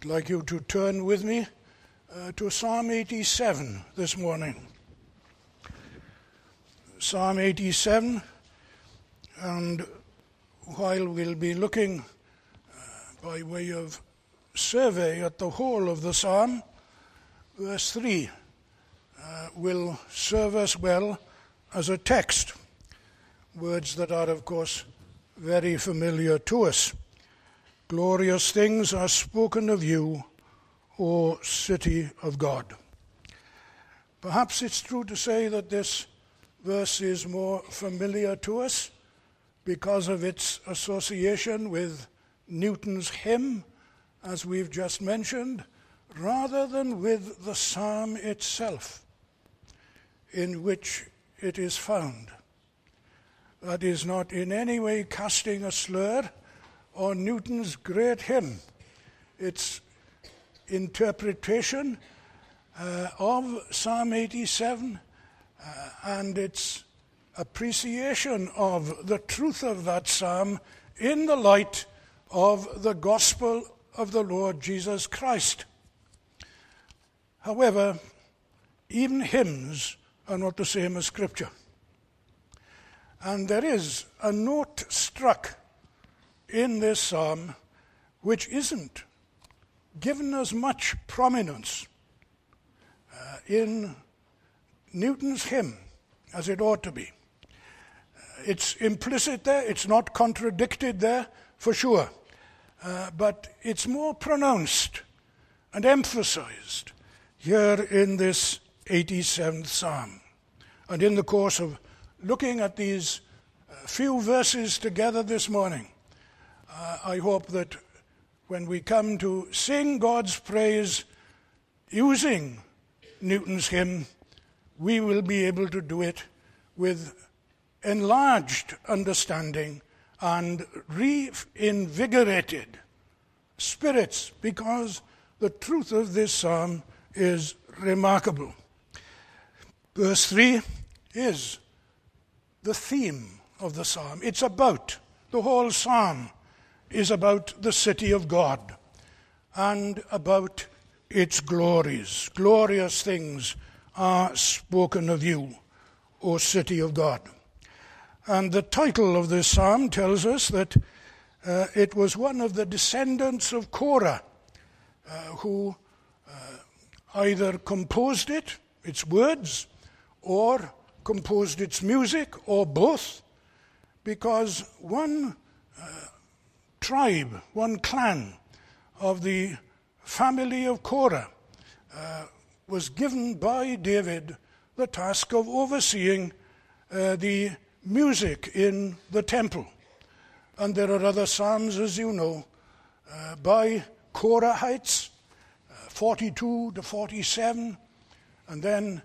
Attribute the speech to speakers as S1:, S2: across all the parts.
S1: I'd like you to turn with me to Psalm 87 this morning. Psalm 87, and while we'll be looking by way of survey at the whole of the psalm, verse 3 will serve us well as a text, words that are, of course, very familiar to us. Glorious things are spoken of you, O city of God. Perhaps it's true to say that this verse is more familiar to us because of its association with Newton's hymn, as we've just mentioned, rather than with the psalm itself in which it is found. That is not in any way casting a slur on Newton's great hymn. Its interpretation of Psalm 87 and its appreciation of the truth of that psalm in the light of the gospel of the Lord Jesus Christ. However, even hymns are not the same as Scripture. And there is a note struck in this psalm which isn't given as much prominence in Newton's hymn as it ought to be. It's implicit there, it's not contradicted there for sure, but it's more pronounced and emphasized here in this 87th psalm. And in the course of looking at these few verses together this morning, I hope that when we come to sing God's praise using Newton's hymn, we will be able to do it with enlarged understanding and reinvigorated spirits, because the truth of this psalm is remarkable. Verse 3 is the theme of the psalm. It's about, the whole psalm is about the city of God and about its glories. Glorious things are spoken of you, O city of God. And the title of this psalm tells us that it was one of the descendants of Korah who either composed it, its words, or composed its music, or both, because one tribe, one clan of the family of Korah was given by David the task of overseeing the music in the temple. And there are other psalms, as you know, by Korahites, 42 to 47, and then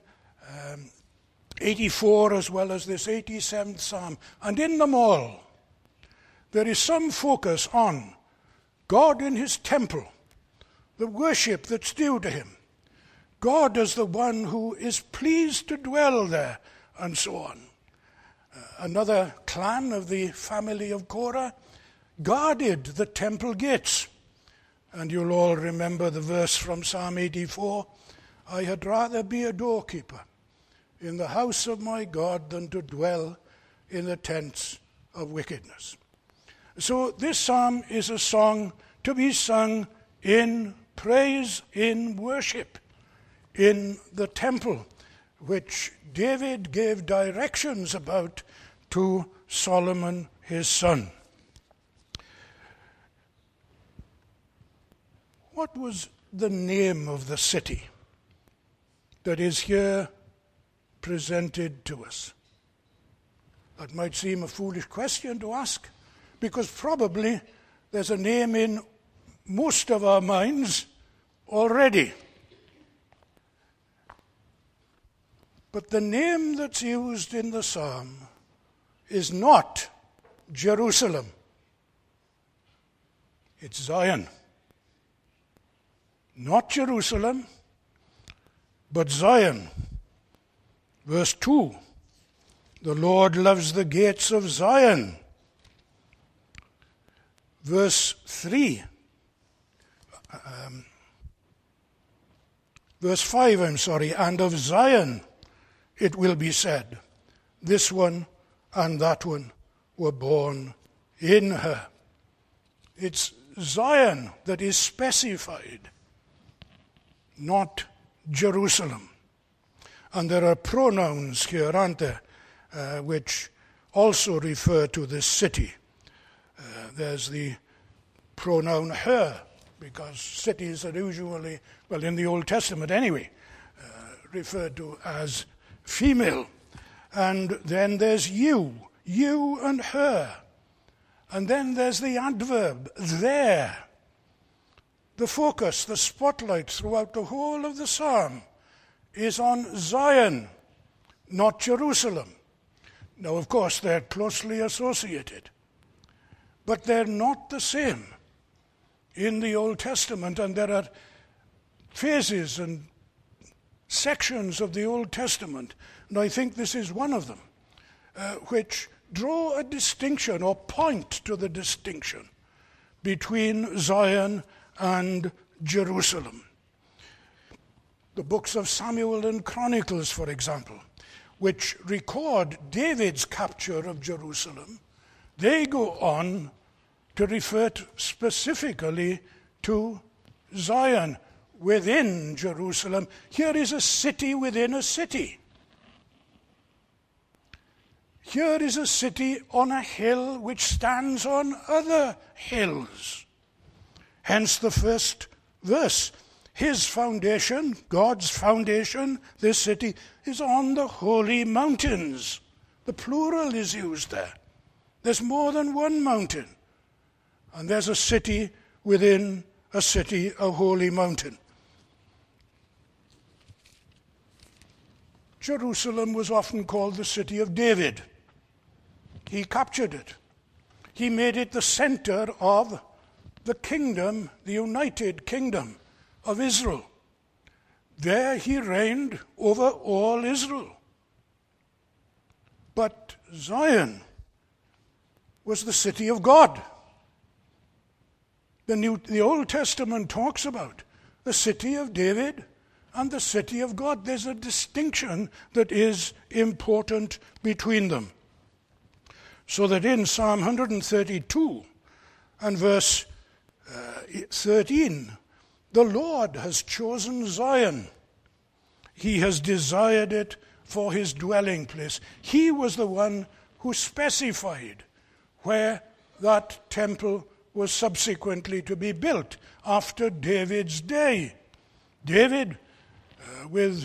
S1: 84 as well as this 87th psalm. And in them all, there is some focus on God in his temple, the worship that's due to him, God as the one who is pleased to dwell there, and so on. Another clan of the family of Korah guarded the temple gates. And you'll all remember the verse from Psalm 84, I had rather be a doorkeeper in the house of my God than to dwell in the tents of wickedness. So this psalm is a song to be sung in praise, in worship, in the temple, which David gave directions about to Solomon his son. What was the name of the city that is here presented to us? That might seem a foolish question to ask, because probably there's a name in most of our minds already. But the name that's used in the psalm is not Jerusalem. It's Zion. Not Jerusalem, but Zion. Verse 2, the Lord loves the gates of Zion. Verse 3, Verse 5, and of Zion it will be said, this one and that one were born in her. It's Zion that is specified, not Jerusalem. And there are pronouns here, aren't there, which also refer to this city. There's the pronoun her, because cities are usually, well, in the Old Testament anyway, referred to as female. And then there's you and her. And then there's the adverb, there. The focus, the spotlight throughout the whole of the psalm is on Zion, not Jerusalem. Now, of course, they're closely associated, but they're not the same in the Old Testament, and there are phases and sections of the Old Testament, and I think this is one of them, which draw a distinction or point to the distinction between Zion and Jerusalem. The books of Samuel and Chronicles, for example, which record David's capture of Jerusalem, they go on to refer specifically to Zion within Jerusalem. Here is a city within a city. Here is a city on a hill which stands on other hills. Hence the first verse. His foundation, God's foundation, this city, is on the holy mountains. The plural is used there. There's more than one mountain. And there's a city within a city, a holy mountain. Jerusalem was often called the city of David. He captured it. He made it the center of the kingdom, the united kingdom of Israel. There he reigned over all Israel. But Zion was the city of God. The Old Testament talks about the city of David and the city of God. There's a distinction that is important between them. So that in Psalm 132 and verse 13, the Lord has chosen Zion. He has desired it for his dwelling place. He was the one who specified where that temple was subsequently to be built after David's day. David, with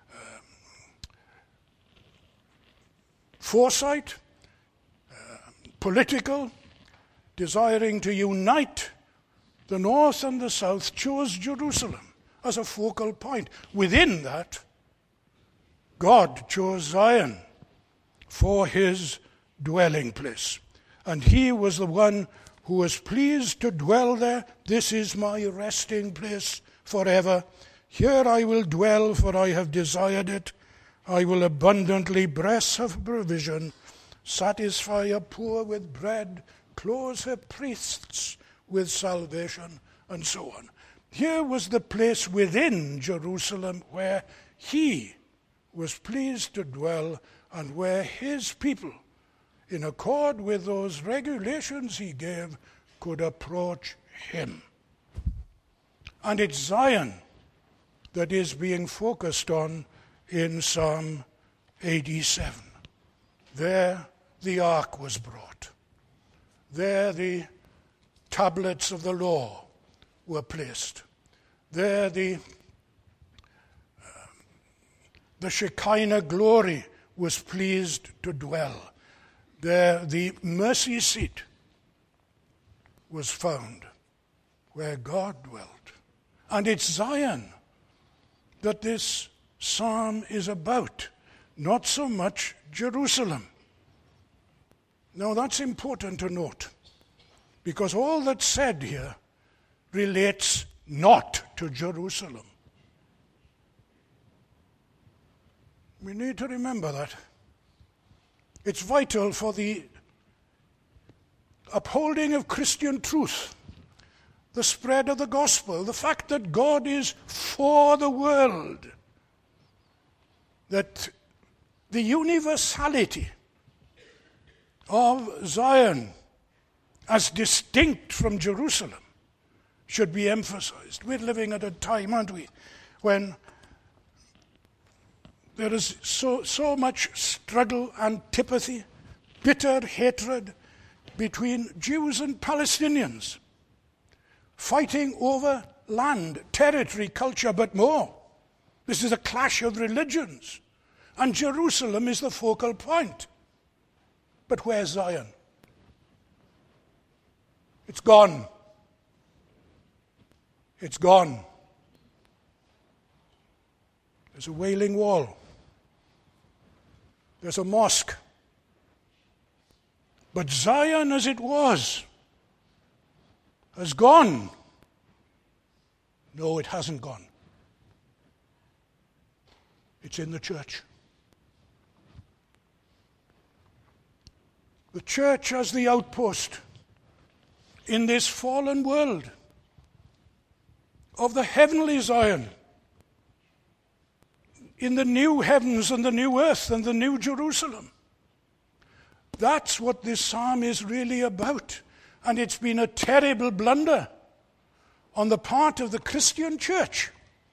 S1: foresight, political, desiring to unite the north and the south, chose Jerusalem as a focal point. Within that, God chose Zion for his dwelling place. And he was the one who was pleased to dwell there. This is my resting place forever. Here I will dwell, for I have desired it. I will abundantly bless her provision, satisfy her poor with bread, clothe her priests with salvation, and so on. Here was the place within Jerusalem where he was pleased to dwell and where his people, in accord with those regulations he gave, could approach him. And it's Zion that is being focused on in Psalm 87. There the ark was brought. There the tablets of the law were placed. There the Shekinah glory was pleased to dwell. There the mercy seat was found where God dwelt. And it's Zion that this psalm is about, not so much Jerusalem. Now that's important to note, because all that's said here relates not to Jerusalem. We need to remember that. It's vital for the upholding of Christian truth the spread of the gospel, the fact that God is for the world, that the universality of Zion as distinct from Jerusalem should be emphasized. We're living at a time, aren't we, when there is so much struggle, antipathy, bitter hatred between Jews and Palestinians, fighting over land, territory, culture, but more. This is a clash of religions, and Jerusalem is the focal point. But where's Zion? It's gone. It's gone. There's a Wailing Wall. There's a mosque. But Zion as it was has gone. No, it hasn't gone. It's in the church. The church as the outpost in this fallen world of the heavenly Zion, in the new heavens and the new earth and the new Jerusalem. That's what this psalm is really about. And it's been a terrible blunder on the part of the Christian church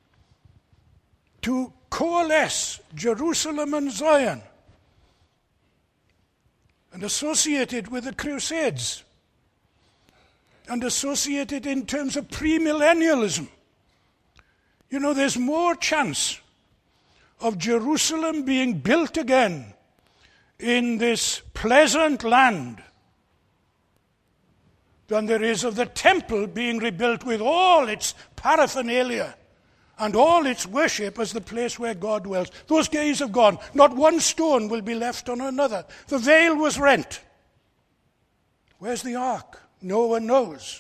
S1: to coalesce Jerusalem and Zion and associate it with the Crusades and associate it in terms of premillennialism. You know, there's more chance of Jerusalem being built again in this pleasant land than there is of the temple being rebuilt with all its paraphernalia and all its worship as the place where God dwells. Those days have gone. Not one stone will be left on another. The veil was rent. Where's the ark? No one knows.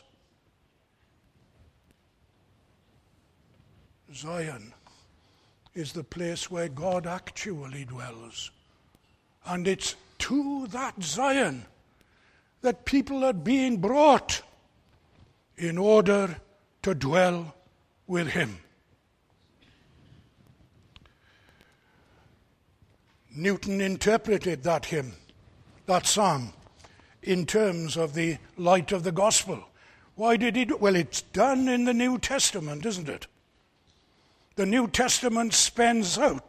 S1: Zion is the place where God actually dwells. And it's to that Zion that people are being brought in order to dwell with him. Newton interpreted that hymn, that psalm, in terms of the light of the gospel. Why did he do? Well, it's done in the New Testament, isn't it? The New Testament spells out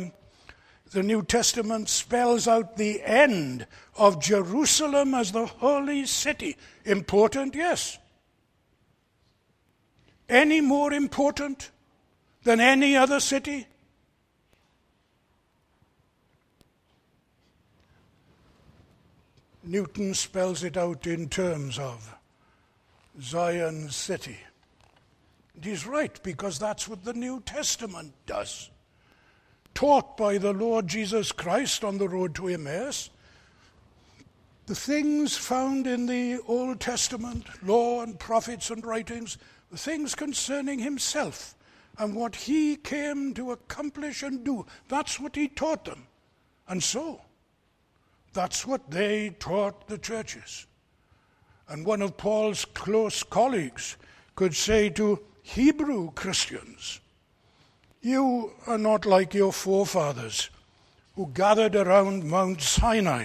S1: the end of Jerusalem as the holy city. Important, yes. Any more important than any other city? Newton spells it out in terms of Zion city. And he's right, because that's what the New Testament does. Taught by the Lord Jesus Christ on the road to Emmaus, the things found in the Old Testament, law and prophets and writings, the things concerning himself and what he came to accomplish and do, that's what he taught them. And so, that's what they taught the churches. And one of Paul's close colleagues could say to Hebrew Christians, you are not like your forefathers who gathered around Mount Sinai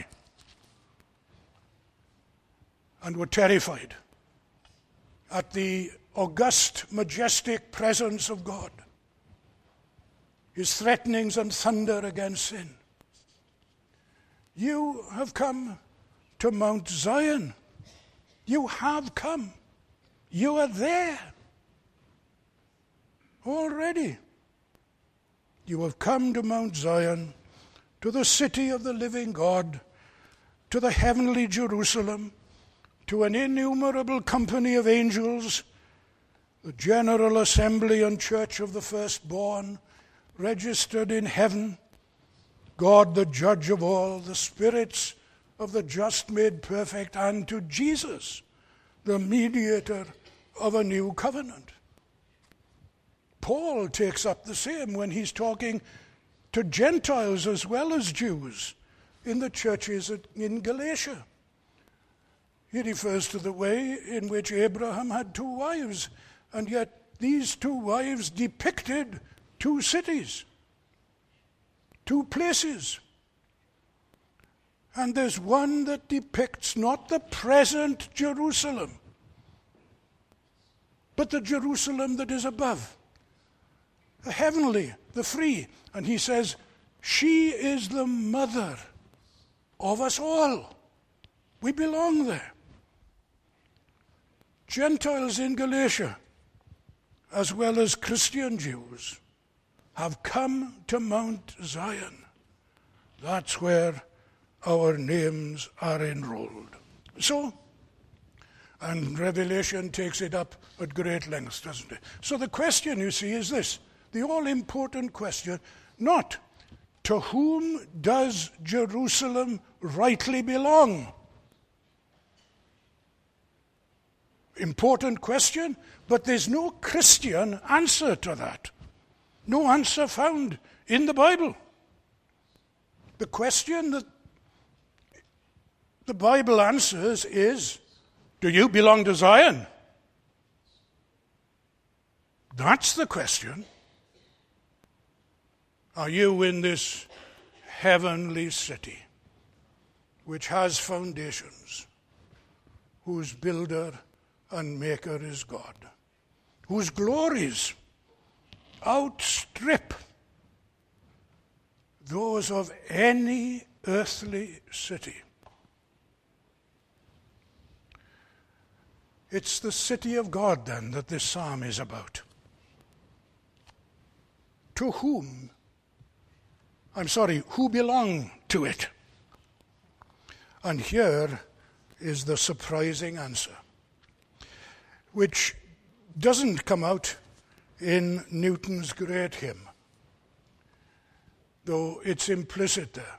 S1: and were terrified at the august, majestic presence of God, his threatenings and thunder against sin. You have come to Mount Zion. You have come. You are there already. You have come to Mount Zion, to the city of the living God, to the heavenly Jerusalem, to an innumerable company of angels, the general assembly and church of the firstborn, registered in heaven, God the judge of all, the spirits of the just made perfect, and to Jesus, the mediator of a new covenant. Paul takes up the same when he's talking to Gentiles as well as Jews in the churches in Galatia. He refers to the way in which Abraham had two wives, and yet these two wives depicted two cities, two places. And there's one that depicts not the present Jerusalem, but the Jerusalem that is above, the heavenly, the free. And he says, she is the mother of us all. We belong there. Gentiles in Galatia, as well as Christian Jews, have come to Mount Zion. That's where our names are enrolled. So, and Revelation takes it up at great lengths, doesn't it? So the question, you see, is this, the all-important question, not to whom does Jerusalem rightly belong? Important question, but there's no Christian answer to that. No answer found in the Bible. The question that the Bible answers is, do you belong to Zion? That's the question. Are you in this heavenly city which has foundations, whose builder and maker is God, whose glories outstrip those of any earthly city? It's the city of God, then, that this psalm is about. To whom? Who belong to it? And here is the surprising answer, which doesn't come out in Newton's great hymn, though it's implicit there.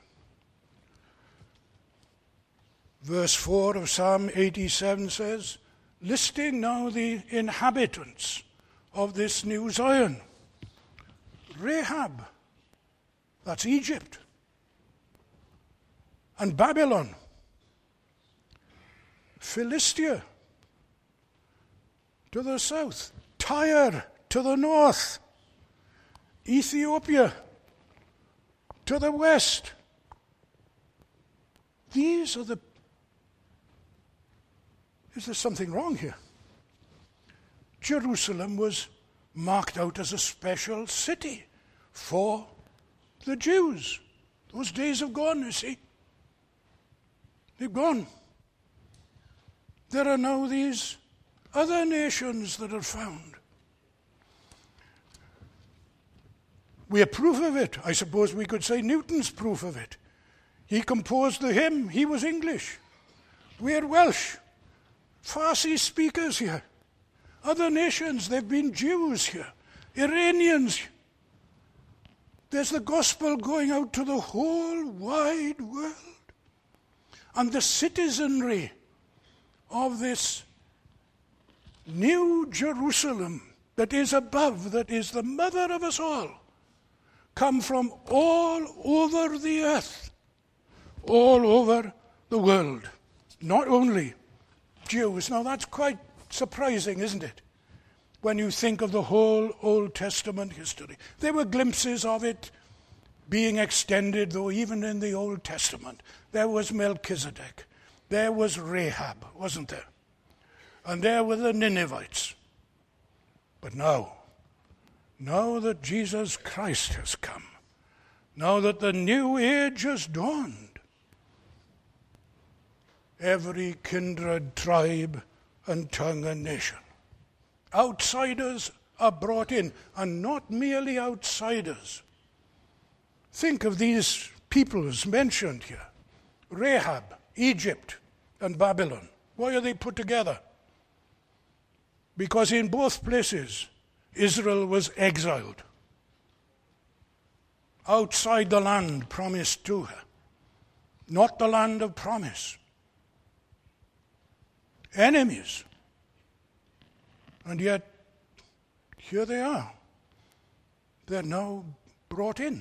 S1: Verse 4 of Psalm 87 says, listing now the inhabitants of this new Zion. Rahab, that's Egypt, and Babylon, Philistia to the south, Tyre to the north, Ethiopia to the west. Is there something wrong here? Jerusalem was marked out as a special city for the Jews. Those days have gone, you see. They've gone. There are now these other nations that are found. We have proof of it. I suppose we could say Newton's proof of it. He composed the hymn. He was English. We're Welsh. Farsi speakers here. Other nations, they've been Jews here. Iranians. There's the gospel going out to the whole wide world. And the citizenry of this new Jerusalem that is above, that is the mother of us all, come from all over the earth, all over the world. Not only Jews. Now that's quite surprising, isn't it? When you think of the whole Old Testament history. There were glimpses of it being extended, though even in the Old Testament. There was Melchizedek. There was Rahab, wasn't there? And there were the Ninevites. But now that Jesus Christ has come, now that the new age has dawned, every kindred, tribe, and tongue and nation, outsiders are brought in, and not merely outsiders. Think of these peoples mentioned here. Rahab, Egypt, and Babylon. Why are they put together? Because in both places, Israel was exiled, outside the land promised to her, not the land of promise. Enemies. And yet, here they are. They're now brought in.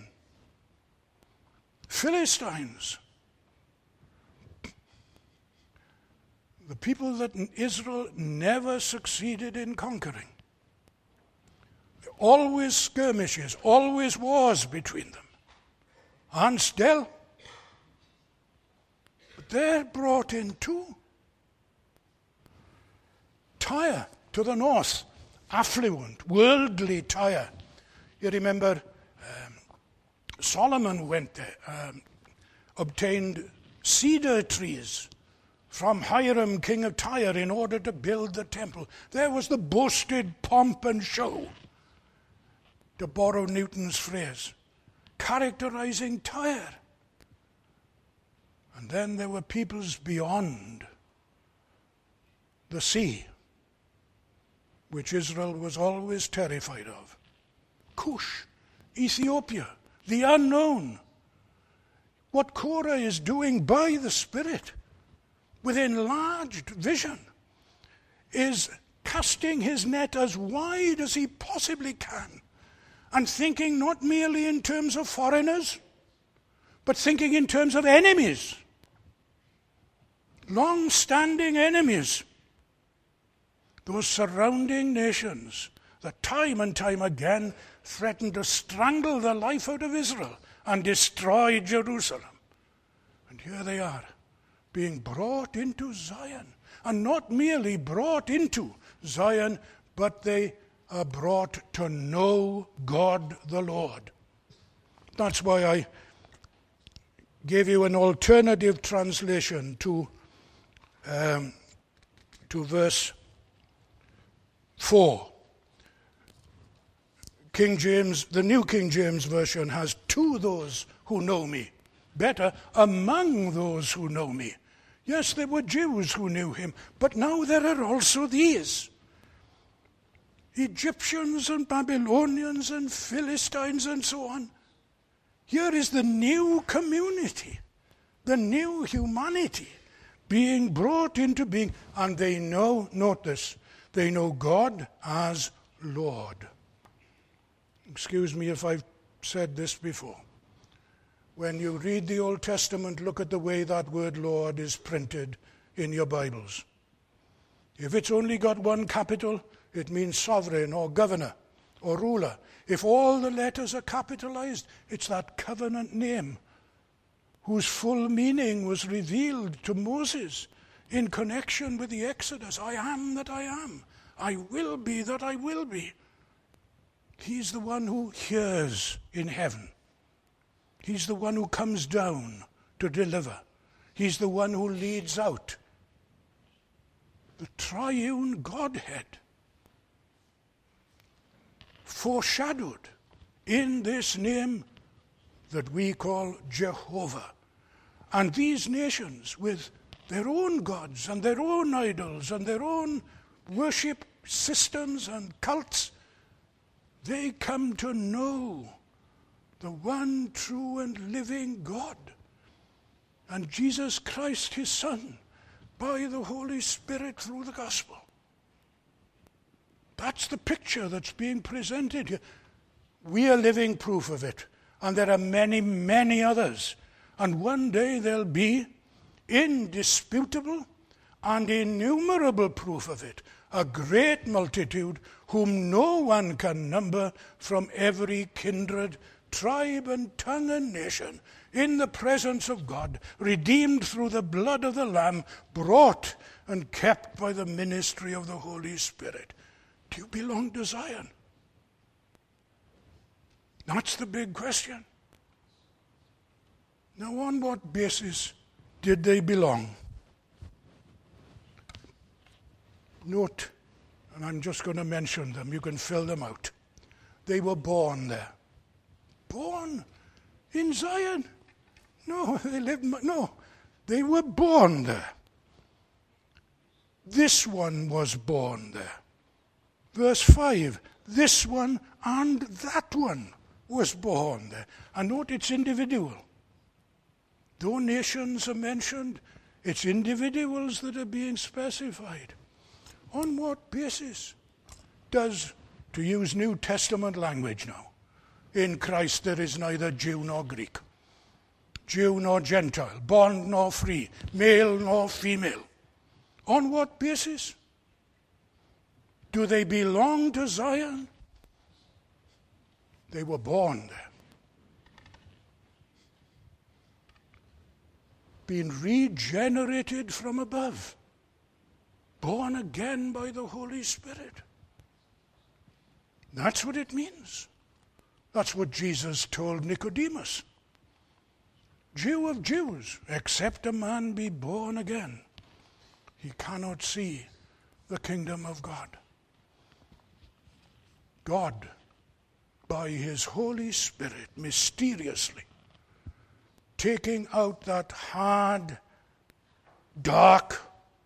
S1: Philistines. the people that Israel never succeeded in conquering. Always skirmishes, always wars between them. And still, they're brought in too. Tyre to the north, affluent, worldly Tyre. You remember Solomon went there, obtained cedar trees from Hiram, king of Tyre, in order to build the temple. There was the boasted pomp and show, to borrow Newton's phrase, characterizing Tyre. And then there were peoples beyond the sea, which Israel was always terrified of. Cush, Ethiopia, the unknown. What Korah is doing by the Spirit, with enlarged vision, is casting his net as wide as he possibly can, and thinking not merely in terms of foreigners, but thinking in terms of enemies, long-standing enemies, those surrounding nations that time and time again threatened to strangle the life out of Israel and destroy Jerusalem. And here they are, being brought into Zion. And not merely brought into Zion, but they are brought to know God the Lord. That's why I gave you an alternative translation to verse 4. King James, the New King James Version, has "to those who know me." Better, among those who know me. Yes, there were Jews who knew him, but now there are also these. Egyptians and Babylonians and Philistines and so on. Here is the new community, the new humanity being brought into being, and they know, note this, they know God as Lord. Excuse me if I've said this before. When you read the Old Testament, look at the way that word Lord is printed in your Bibles. If it's only got one capital, it means sovereign or governor or ruler. If all the letters are capitalized, it's that covenant name whose full meaning was revealed to Moses in connection with the Exodus. I am that I am. I will be that I will be. He's the one who hears in heaven. He's the one who comes down to deliver. He's the one who leads out. The triune Godhead, foreshadowed in this name that we call Jehovah. And these nations, with their own gods and their own idols and their own worship systems and cults, they come to know the one true and living God, and Jesus Christ, his Son, by the Holy Spirit through the gospel. That's the picture that's being presented here. We are living proof of it, and there are many, many others. And one day there'll be indisputable and innumerable proof of it, a great multitude whom no one can number, from every kindred, tribe and tongue and nation, in the presence of God, redeemed through the blood of the Lamb, brought and kept by the ministry of the Holy Spirit. Do you belong to Zion? That's the big question. Now, on what basis did they belong? Note, and I'm just going to mention them, you can fill them out. They were born there. Born in Zion? No, they were born there. This one was born there. Verse 5, this one and that one was born there. And note, it's individual. Though nations are mentioned, it's individuals that are being specified. On what basis does, to use New Testament language now, in Christ there is neither Jew nor Greek, Jew nor Gentile, bond nor free, male nor female. On what basis? Do they belong to Zion? They were born there. Being regenerated from above. Born again by the Holy Spirit. That's what it means. That's what Jesus told Nicodemus. Jew of Jews, except a man be born again, he cannot see the kingdom of God. God, by his Holy Spirit, mysteriously, taking out that hard, dark,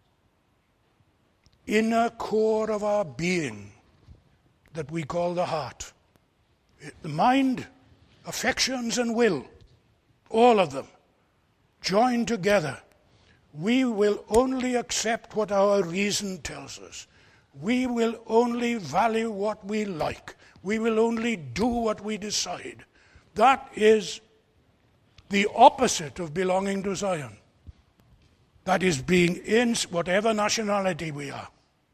S1: inner core of our being that we call the heart. The mind, affections, and will, all of them, joined together. We will only accept what our reason tells us. We will only value what we like. We will only do what we decide. That is the opposite of belonging to Zion. That is being in whatever nationality we are.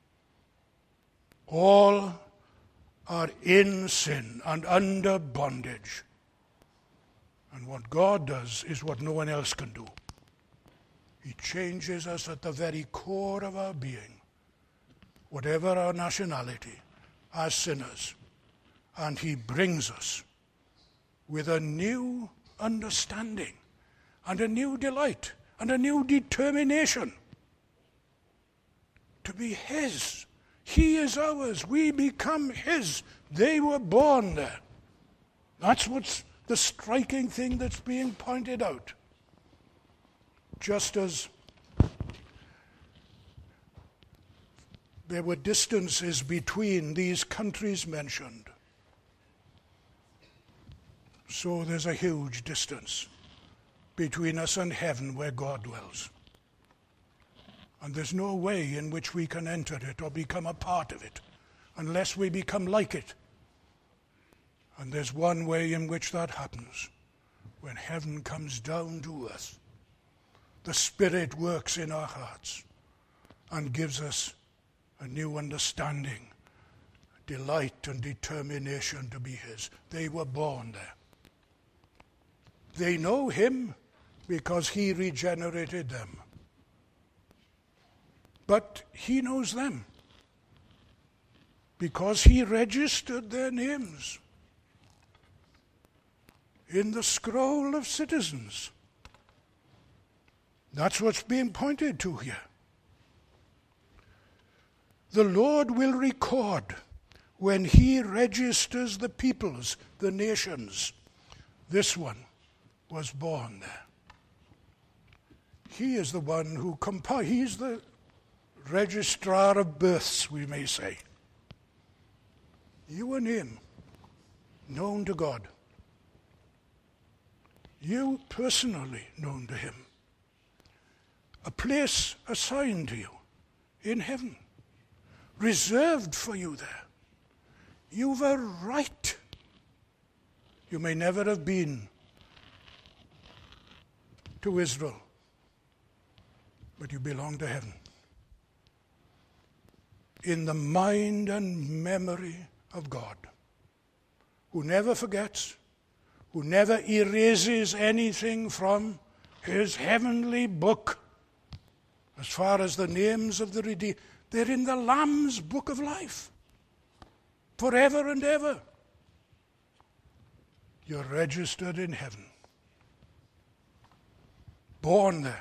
S1: All are in sin and under bondage. And what God does is what no one else can do. He changes us at the very core of our being, whatever our nationality, as sinners. And he brings us with a new understanding and a new delight and a new determination to be his. He is ours. We become his. They were born there. That's what's the striking thing that's being pointed out. Just as there were distances between these countries mentioned, so there's a huge distance between us and heaven where God dwells. And there's no way in which we can enter it or become a part of it unless we become like it. And there's one way in which that happens. When heaven comes down to earth, the Spirit works in our hearts and gives us a new understanding, delight and determination to be his. They were born there. They know him because he regenerated them. But he knows them because he registered their names in the scroll of citizens. That's what's being pointed to here. The Lord will record when he registers the peoples, the nations. This one was born there. He is the one who he's the registrar of births, we may say. You and him, known to God. You personally known to him. A place assigned to you in heaven, reserved for you there. You've a right. You may never have been to Israel, but you belong to heaven. In the mind and memory of God, who never forgets, who never erases anything from his heavenly book. As far as the names of the redeemed, they're in the Lamb's book of life, forever and ever. You're registered in heaven, born there,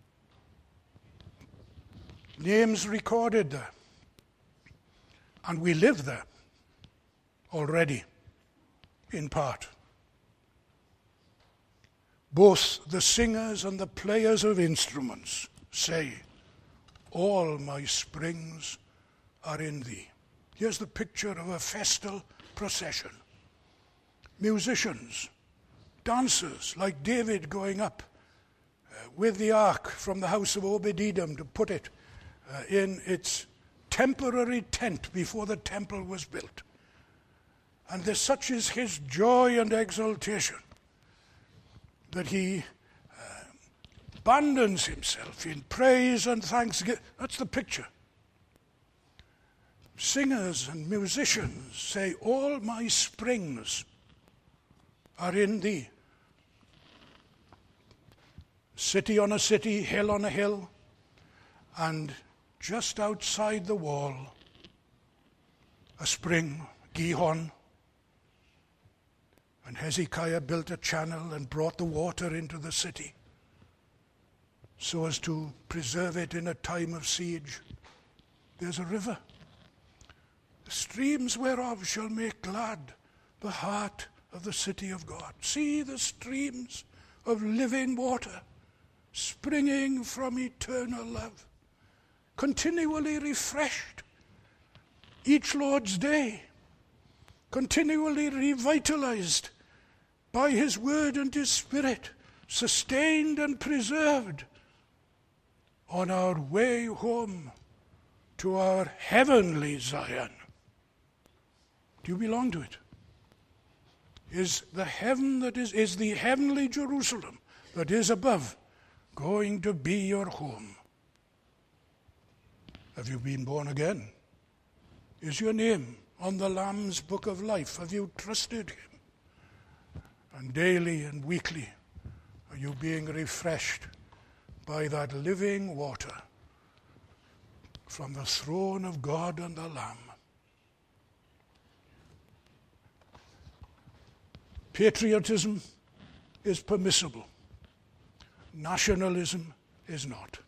S1: names recorded there, and we live there already, in part. Both the singers and the players of instruments say, all my springs are in thee. Here's the picture of a festal procession. Musicians, dancers like David going up with the ark from the house of Obed-Edom to put it in its temporary tent before the temple was built. And such is his joy and exultation that he abandons himself in praise and thanksgiving. That's the picture. Singers and musicians say, all my springs are in thee. City on a city, hill on a hill, and just outside the wall, a spring, Gihon. And Hezekiah built a channel and brought the water into the city so as to preserve it in a time of siege. There's a river, the streams whereof shall make glad the heart of the city of God. See the streams of living water springing from eternal love, continually refreshed each Lord's day, continually revitalized by his word and his spirit, sustained and preserved on our way home to our heavenly Zion. Do you belong to it? Is the heavenly Jerusalem that is above going to be your home? Have you been born again? Is your name on the Lamb's book of life? Have you trusted him? And daily and weekly, are you being refreshed by that living water from the throne of God and the Lamb? Patriotism is permissible. Nationalism is not.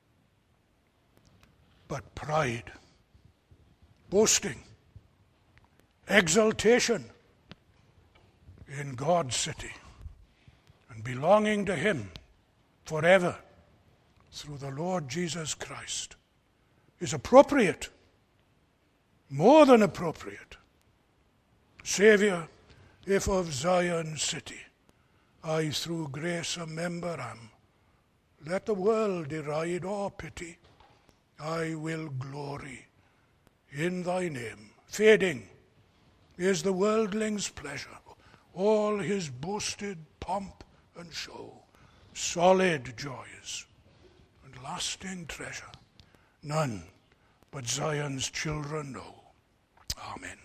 S1: But pride, boasting, exaltation in God's city and belonging to him forever through the Lord Jesus Christ is appropriate, more than appropriate. Saviour, if of Zion's city I through grace a member am, let the world deride or pity, I will glory in thy name. Fading is the worldling's pleasure, all his boasted pomp and show, solid joys and lasting treasure, none but Zion's children know. Amen.